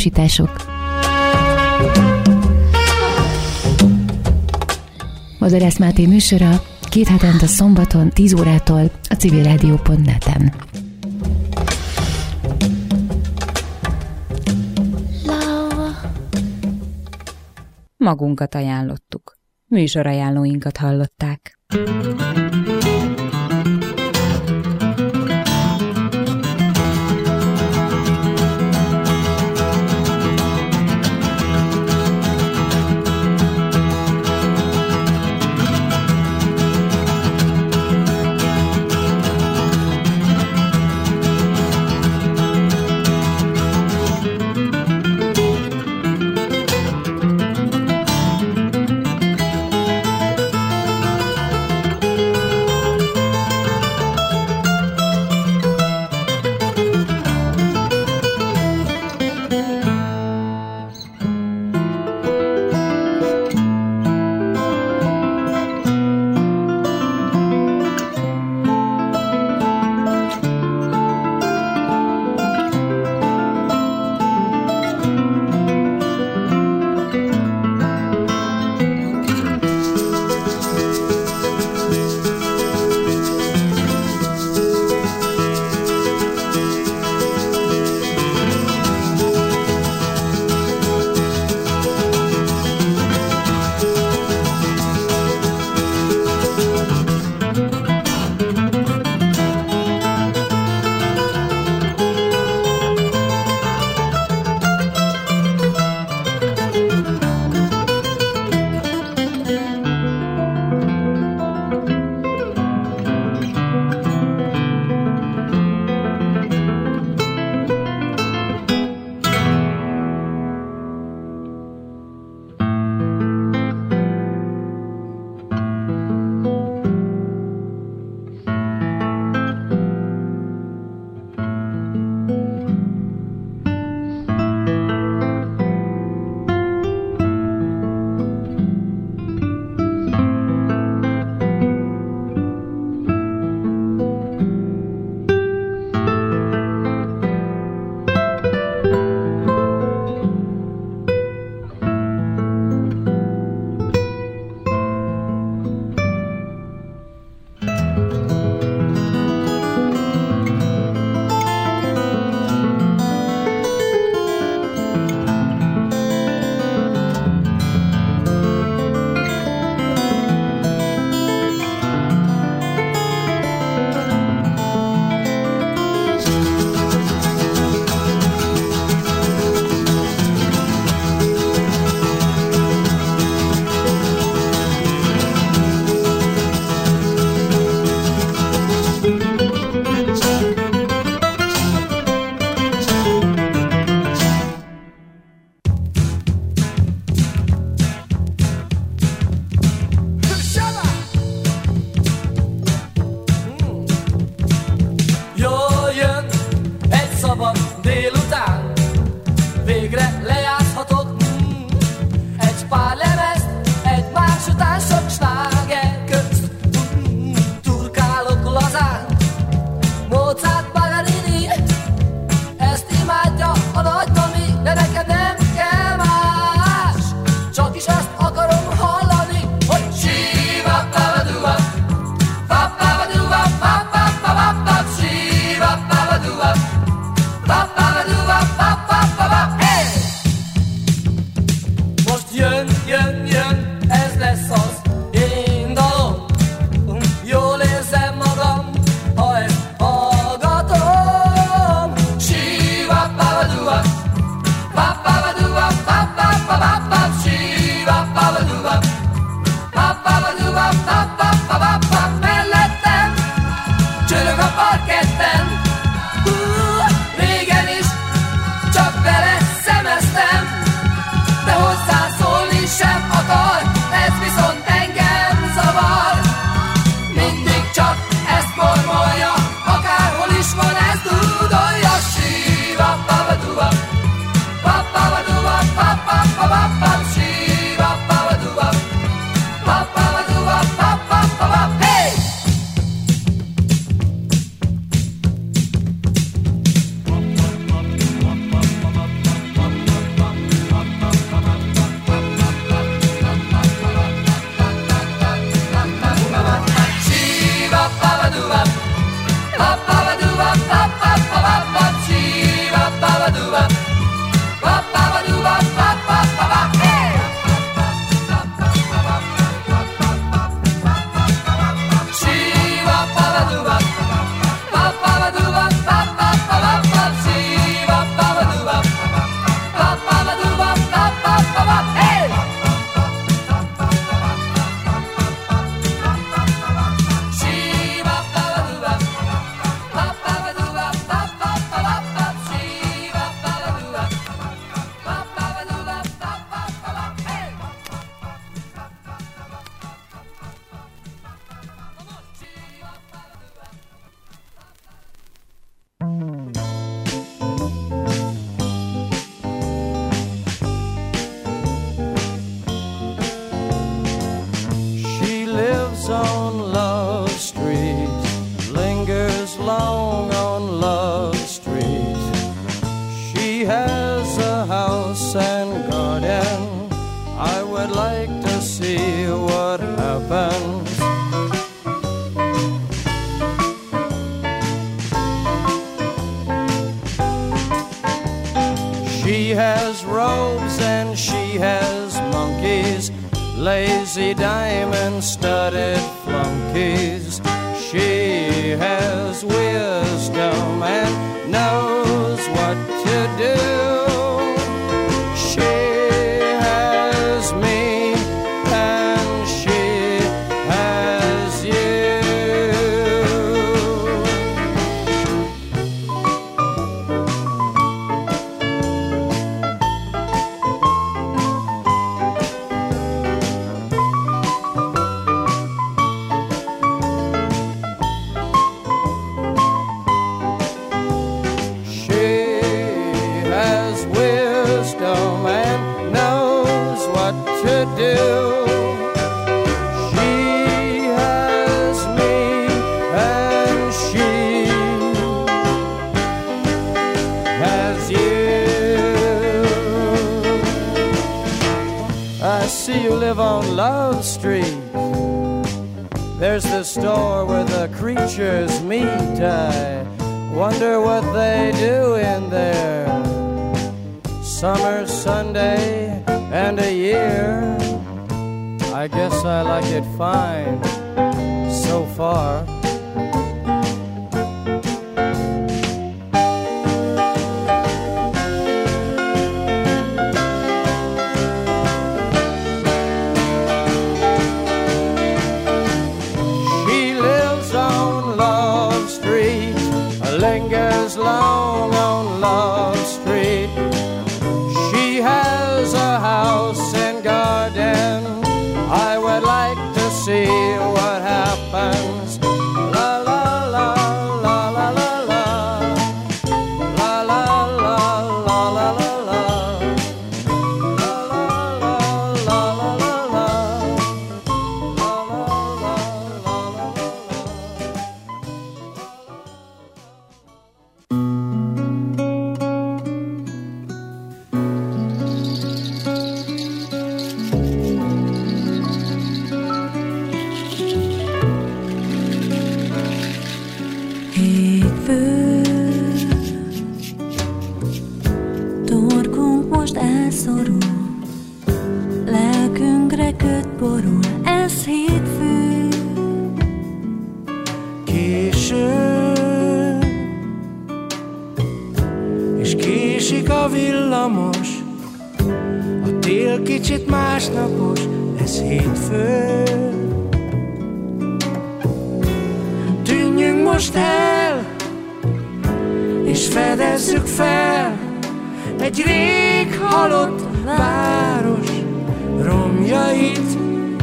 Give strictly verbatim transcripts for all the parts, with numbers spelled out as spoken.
tudósítások. Odarász Máté műsora két hetente szombaton tíz órától a civilrádió pont net-en. Magunkat ajánlottuk. Műsorajánlóinkat hallották. a house and garden. I would like to see what happens. She has robes and she has monkeys, lazy diamond-studded flunkies. She has wisdom and knows what to do. She has me and she has you. To do. She has me and she has you. I see you live on Love Street. There's the store where the creatures meet. I wonder what they do in there. Summer, Sunday, and a year. I guess I like it fine so far. She lives on Love Street, lingers long on Love Street. She has a house and garden. I would like to see what happens. La la la la la la la la la la la la la la la Torkunk most elszorul, lelkünkre köt borul, ez hétfő. Késő, és késik a villamos, a tél kicsit másnapos, ez hétfő. Tűnjünk most el, és fedezzük fel egy rég halott város romjait.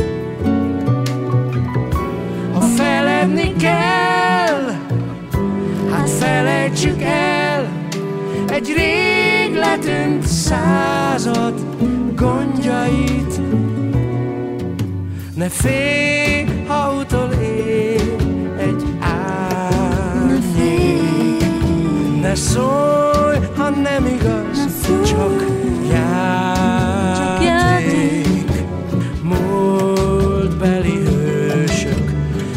Ha feledni kell, hát felejtsük el egy rég letűnt század gondjait. Ne félj, ha utolérj egy árnyék, ne szólj, ha nem igaz, csak játék. Múltbeli hősök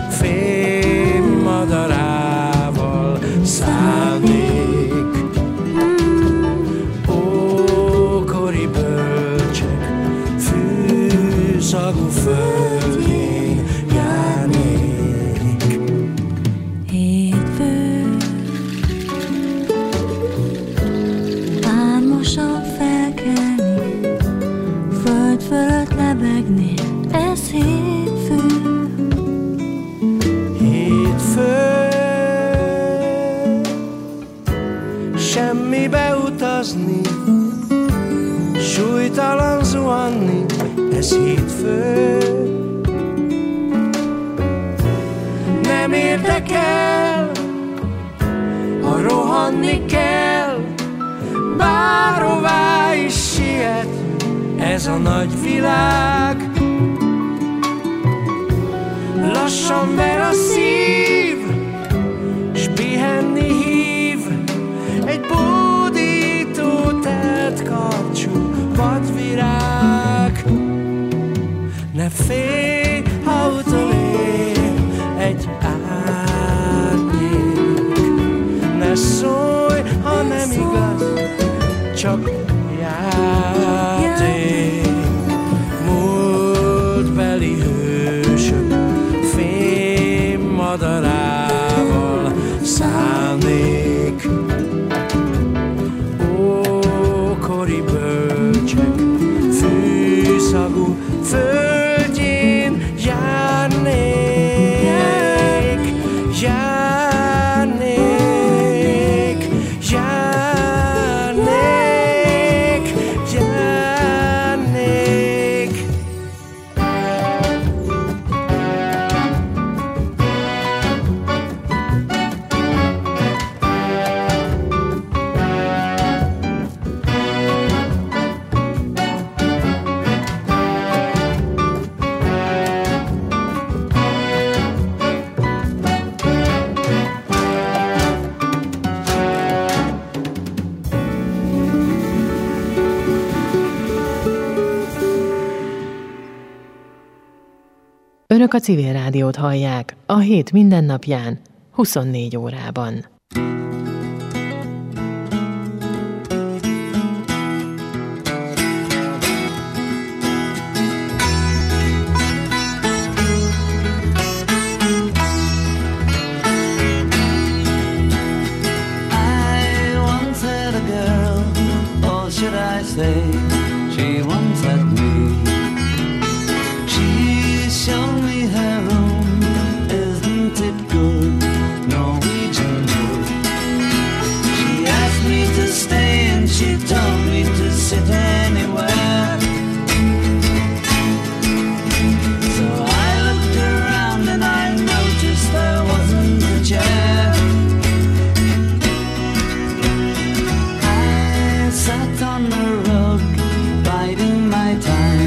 fémmadarával szállnék. Ókori bölcsek fűszagú földjén járnék. Hétfő, álmosan felkelni, föld fölött lebegni, ez hétfő. Hétfő, semmibe utazni, súlytalan zuhanni, ez hétfő. Nem érdekel, ha rohanni kell, bárhová is siet ez a nagy világ. Lassan ver a szív, s pihenni hív egy bódító telt kar fél, ha utolér egy árnyék. Ne szólj, ha nem igaz, csak játék. Múltbeli hősök fém madarával szállnék. Ókori bölcsek fűszagú földjén járnék, járnék, járnék, járnék. Önök a Civil Rádiót hallják a hét mindennapján, huszonnégy órában. I once had a girl, or should I say, she once had me. Show me her room, isn't it good? Norwegian wood. She asked me to stay and she told me to sit anywhere. So I looked around and I noticed there wasn't a chair. I sat on the rug, biding my time.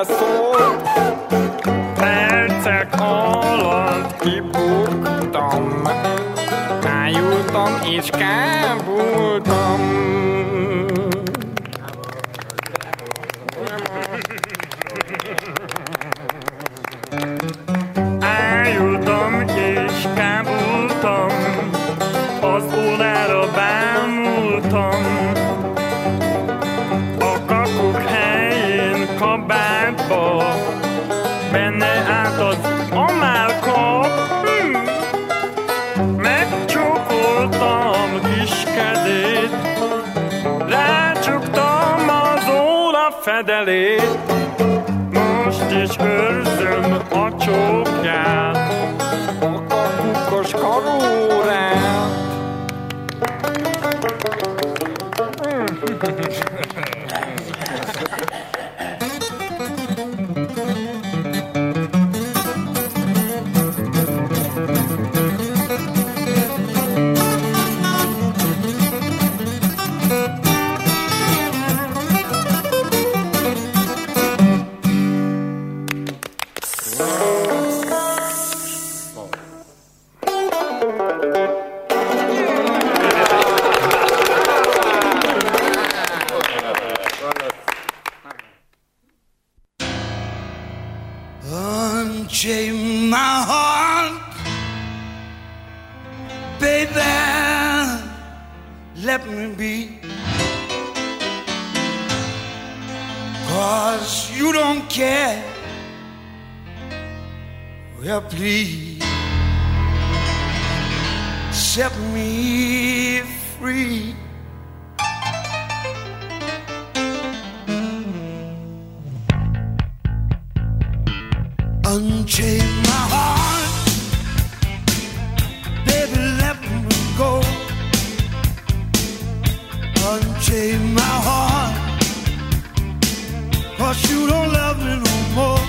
szólt, percek alatt kibuktam, ájultam és kábultam. Ájultam és kábultam, az órára bámultam, a kakuk helyén kabátba, benne állt az amálka. Hm. Megcsókoltam kis kezét, rácsuktam az óra fedelét, most is őrzöm a csókját, a kakukos karórát. Unchain my heart, baby, let me be, 'cause you don't care. Well, please set me free. Unchain my heart, baby, let me go. Unchain my heart, 'cause you don't love me no more.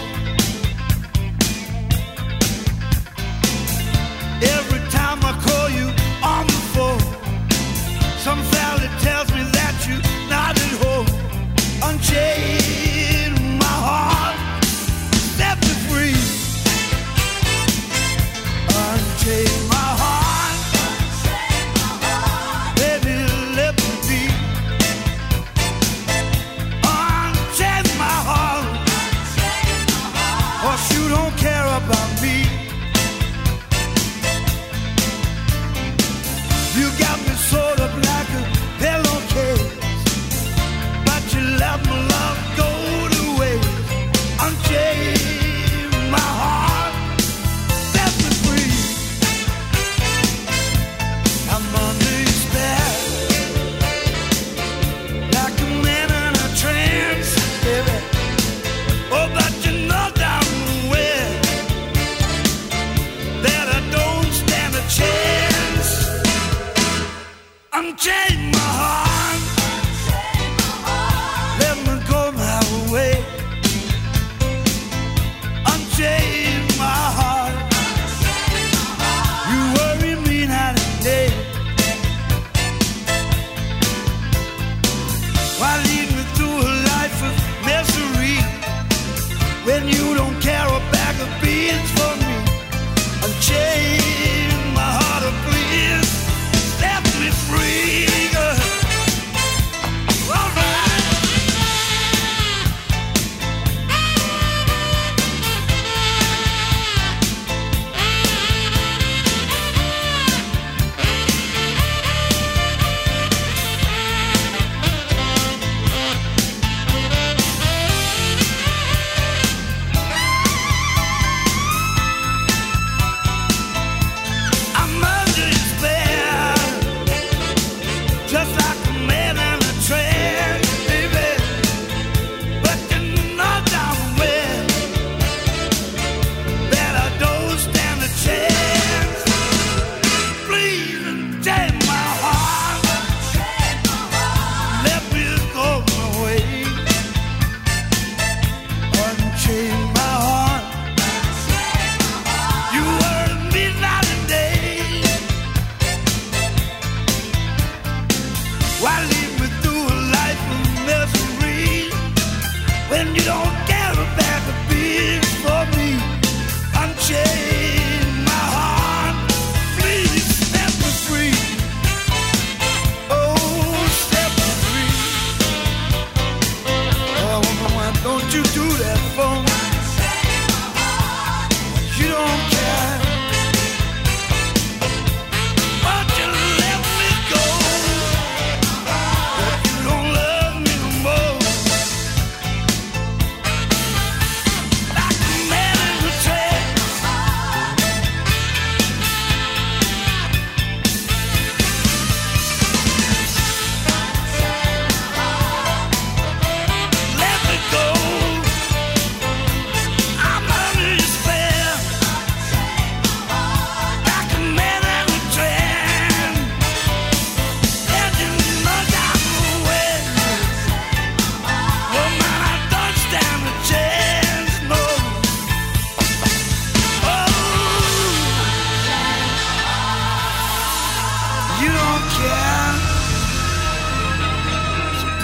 Every time I call you on the phone, some fella tells me that you're not at home. Unchain my heart, set me free. Unchain my heart, baby, let me be. Unchain my heart, 'cause you don't care about me. You got me sewed up like a pillowcase, but you let my love go to waste. Unchain my heart, set me free. I'm under your spell, like a man in a trance, baby. Oh, but you know damn well that I don't stand a chance. Unchain my heart, let me go my way. Unchain my heart, you worry me night and day. Why lead me through a life of misery when you don't care a bag of beans for me? Unchain my heart, oh please, set me free. All right. I'm under your spell, just like a man in a trance, baby. But you know damn well that I don't stand a chance. Please unchain my heart, let me go my way. Unchain my heart, you worry me night and day. Why lead me through a life of misery when you don't care a bag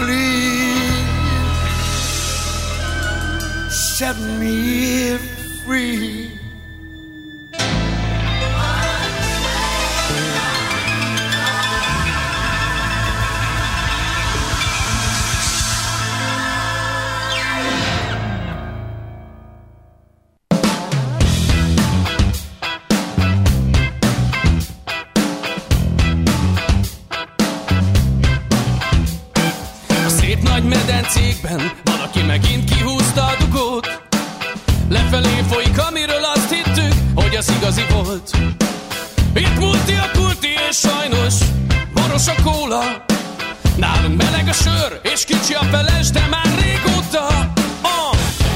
please set me free. Medencékben valaki megint kihúzta a dugót. Lefelé folyik, amiről azt hittük, hogy az igazi volt. Itt multi a kulti, és sajnos boros a kóla. Nálunk meleg a sör, és kicsi a feles, de már régóta. Oh!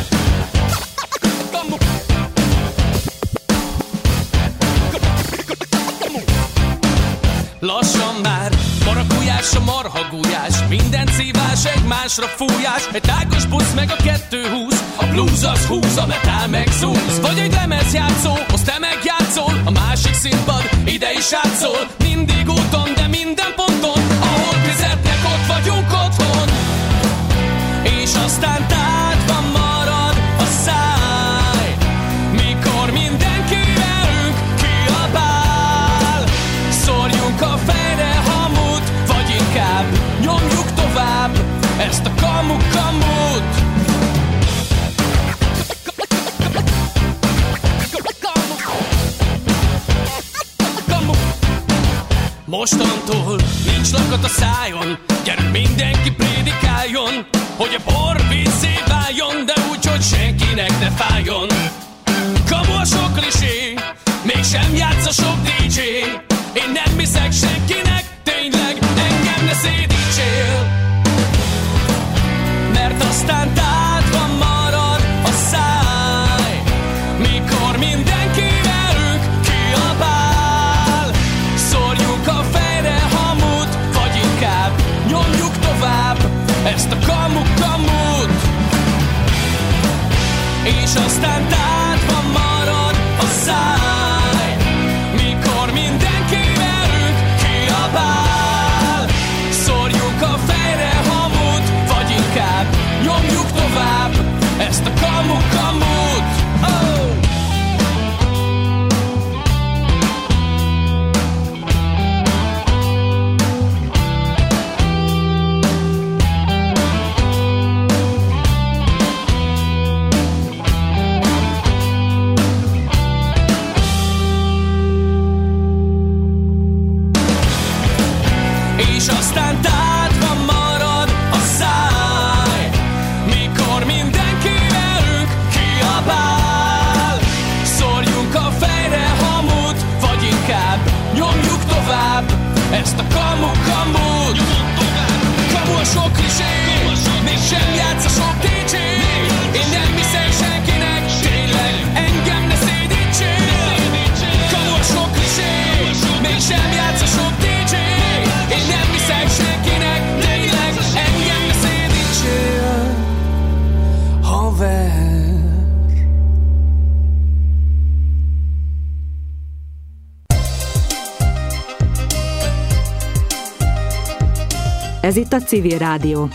Lassan már marakujás a marhagújás, minden szívás egymásra fújás. Egy tágos busz meg a kettő húsz, a blues az húz, a metal meg zúz. Vagy egy lemezjátszó, azt te megjátszol, a másik színpad ide is átszól. Mindig úton, de minden ponton, ahol fizetnek, ott vagyunk otthon. És aztán tátva marad a száj, mikor mindenki velünk kiabál. Szórjunk a fejre hamut, vagy inkább nyomjuk tovább ezt a kamu-kamut. Mostantól nincs lakat a szájon, gyerünk mindenki prédikáljon, hogy a bor vízzé váljon, de úgy, hogy senkinek ne fájjon. Kamu a sok klisé, mégsem játsz a sok dé dzsé. Én nem hiszek senkinek, tényleg engem ne szédítsél. Mert aztán tátva marad a száj, mikor mindenki velünk kiabál. Szórjuk a fejre hamut, vagy inkább nyomjuk tovább ezt a kamu-kamut. És aztán tátva marad a száj, mikor mindenki velünk kiabál. Szórjuk a fejre hamut, vagy inkább nyomjuk tovább ezt a kamu-kamut. Oh! És aztán tátva marad a száj, mikor mindenki velünk kiabál. Szórjunk a fejre hamut, vagy inkább nyomjuk tovább ezt a kamu-kamut. Kamu a sok klisé, mégsem játsz a sok dé dzsé. Én nem hiszek senkinek, tényleg engem ne szédítsél. Kamu a sok klisé, mégsem játsz a sok dé dzsé. Én nem hiszek senkinek, tényleg engem ne szédítsél, haver. Ez itt a Civil Rádió.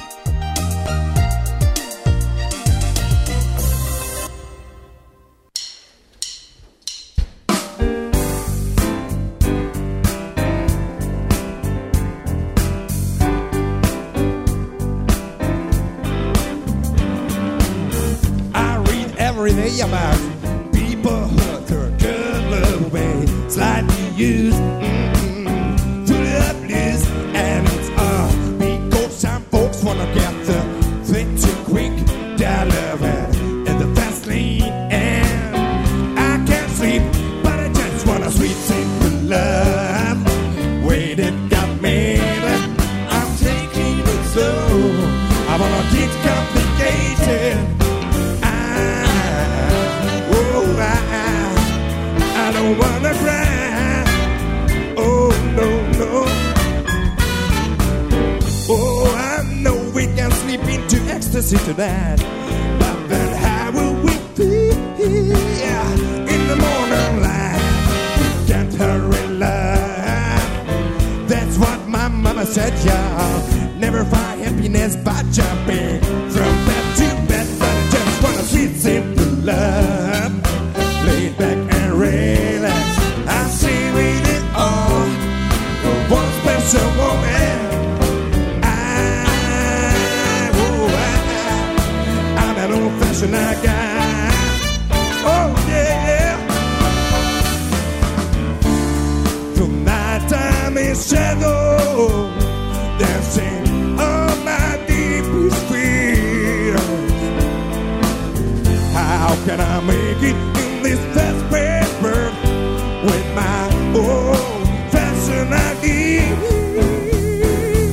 Every day about people hurt or good love away, slightly used mm-hmm, to the blues, and it's all because some folks wanna get the thing too quick. Their love in the fast lane, and I can't sleep, but I just wanna sweet simple love. Way that got me, I'm taking it slow. I wanna get complicated. I don't wanna cry, oh no, no. Oh, I know we can slip into ecstasy tonight, but then how will we be in the morning light? We can't hurry love, that's what my mama said, y'all. Never find happiness by jumping from bed to bed, but I just want a sweet, simple love. Laid back and relax, I see with it all. For one special woman, I, oh, I, I'm an old-fashioned guy. Oh yeah, yeah. The night time is shadow, dancing on my deepest fears. How can I make it in this time?